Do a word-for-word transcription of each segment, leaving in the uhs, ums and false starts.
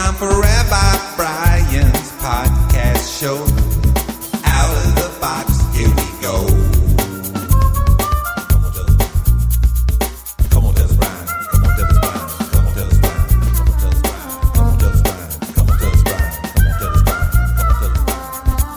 time for Rabbi Brian's podcast show. Out of the box, here we go. Come on, tell us, Brian. Come on, tell us, Brian. Come on, tell us, Brian. Come on, tell us, Brian. Come on, tell us, Brian. Come on, tell us, Brian. Come on, tell us, Brian. Come on, tell us, Brian.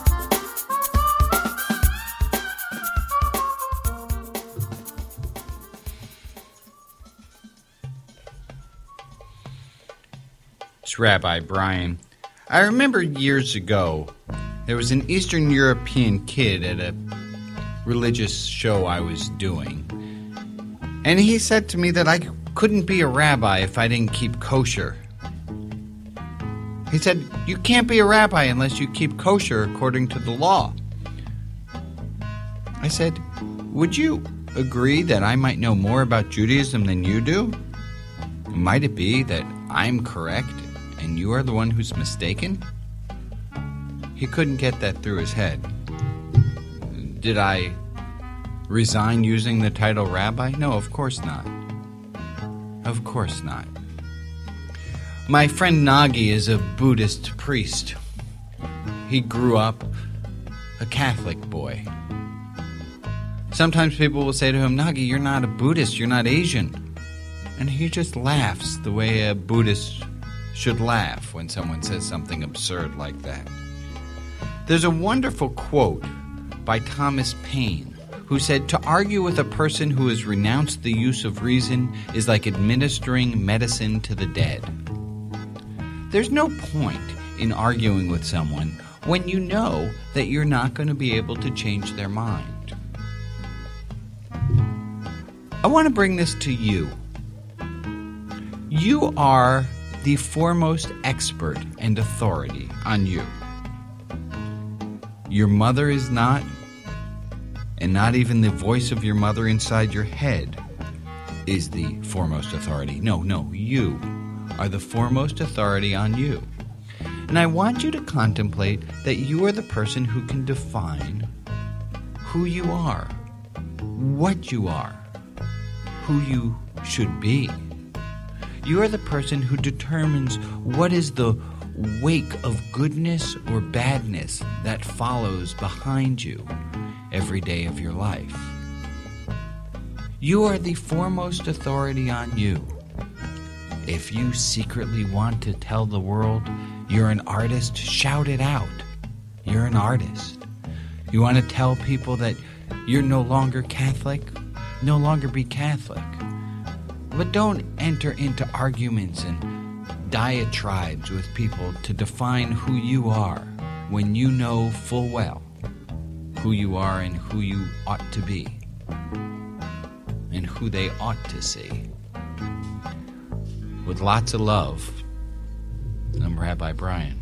It's Rabbi Brian. I remember years ago, there was an Eastern European kid at a religious show I was doing. And he said to me that I couldn't be a rabbi if I didn't keep kosher. He said, you can't be a rabbi unless you keep kosher according to the law. I said, would you agree that I might know more about Judaism than you do? Might it be that I'm correct and you are the one who's mistaken? He couldn't get that through his head. Did I resign using the title rabbi? No, of course not. Of course not. My friend Nagi is a Buddhist priest. He grew up a Catholic boy. Sometimes people will say to him, Nagi, you're not a Buddhist, you're not Asian. And he just laughs the way a Buddhist should laugh when someone says something absurd like that. There's a wonderful quote by Thomas Paine, who said, to argue with a person who has renounced the use of reason is like administering medicine to the dead. There's no point in arguing with someone when you know that you're not going to be able to change their mind. I want to bring this to you. You are the foremost expert and authority on you. Your mother is not, and not even the voice of your mother inside your head is the foremost authority. No, no, you are the foremost authority on you. And I want you to contemplate that you are the person who can define who you are, what you are, who you should be. You are the person who determines what is the wake of goodness or badness that follows behind you every day of your life. You are the foremost authority on you. If you secretly want to tell the world you're an artist, shout it out. You're an artist. You want to tell people that you're no longer Catholic? No longer be Catholic. But don't enter into arguments and diatribes with people to define who you are when you know full well who you are and who you ought to be and who they ought to see. With lots of love, I'm Rabbi Brian.